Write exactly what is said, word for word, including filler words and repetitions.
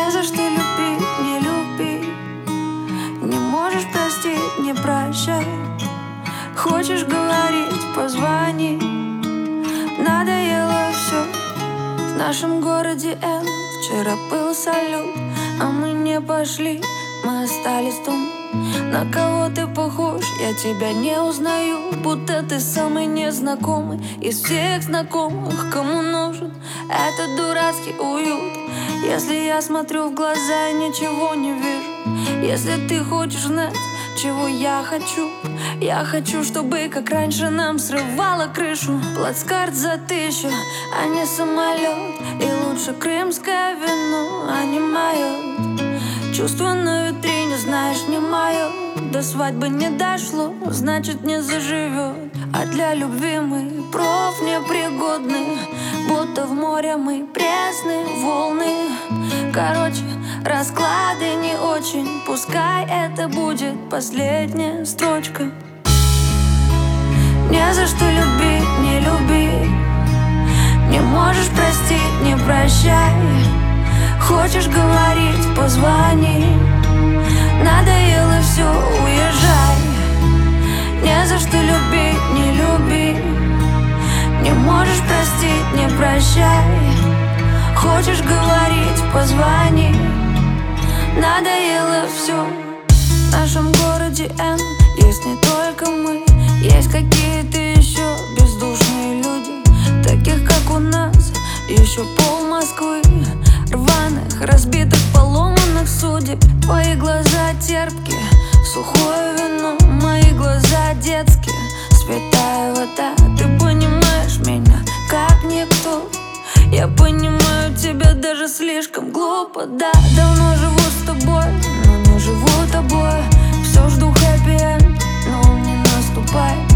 Не за что любить, не люби. Не можешь простить, не прощай. Хочешь говорить, позвони. Надоело все. В нашем городе Н вчера был салют, а мы не пошли, мы остались там. На кого ты похож, я тебя не узнаю. Будто ты самый незнакомый из всех знакомых, кому нужен этот дурацкий уют. Если я смотрю в глаза и ничего не вижу, если ты хочешь знать, чего я хочу, я хочу, чтобы как раньше нам срывало крышу. Плацкарт за тысячу, а не самолет. И лучше крымское вино, а не мое. Чувство на витрине, знаешь, не мое. До свадьбы не дошло, значит не заживет. А для любви мы проф непригодны, будто в море мы пресные волны. Короче, расклады не очень, пускай это будет последняя строчка. Не за что любить, не люби. Не можешь простить, не прощай. Хочешь говорить, позвони. Надоело все, уезжай. Не за что любить, не люби. Не можешь простить, не прощай. Хочешь говорить, позвони. Надоело все. В нашем городе Н есть не только мы, есть какие-то еще бездушные люди, таких как у нас еще пол Москвы. Рваных, разбитых, поломанных судеб. Твои глаза терпкие, сухое вино. Мои глаза детские, святая вода. Ты понимаешь меня, как никто. Я понимаю тебя даже слишком глупо, да. Давно живу с тобой, но не живу тобой. Все жду хэппи-энд, но он не наступает.